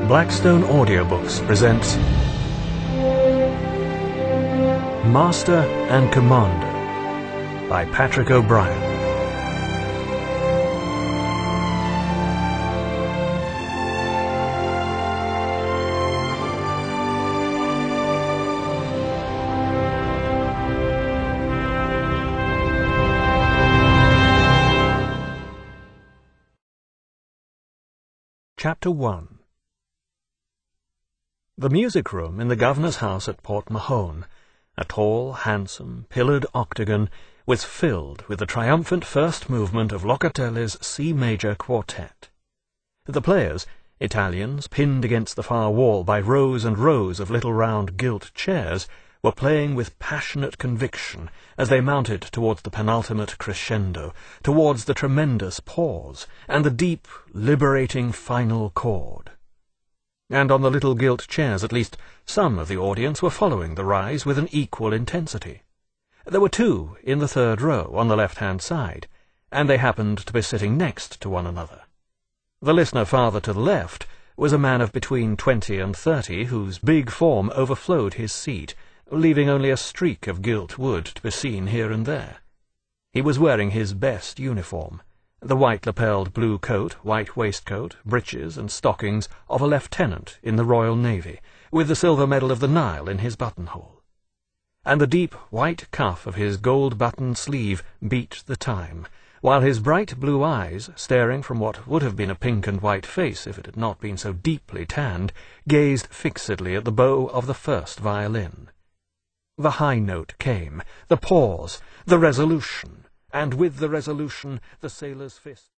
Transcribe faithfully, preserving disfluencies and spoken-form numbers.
Blackstone Audiobooks presents Master and Commander by Patrick O'Brian. Chapter one. The music room in the governor's house at Port Mahon, a tall, handsome, pillared octagon, was filled with the triumphant first movement of Locatelli's C major quartet. The players, Italians pinned against the far wall by rows and rows of little round gilt chairs, were playing with passionate conviction as they mounted towards the penultimate crescendo, towards the tremendous pause, and the deep, liberating final chord. And on the little gilt chairs at least some of the audience were following the rise with an equal intensity. There were two in the third row on the left-hand side, and they happened to be sitting next to one another. The listener farther to the left was a man of between twenty and thirty, whose big form overflowed his seat, leaving only a streak of gilt wood to be seen here and there. He was wearing his best uniform, the white-lapelled blue coat, white waistcoat, breeches, and stockings of a lieutenant in the Royal Navy, with the silver medal of the Nile in his buttonhole. And the deep white cuff of his gold-buttoned sleeve beat the time, while his bright blue eyes, staring from what would have been a pink and white face if it had not been so deeply tanned, gazed fixedly at the bow of the first violin. The high note came, the pause, the resolution, and with the resolution the sailor's fist.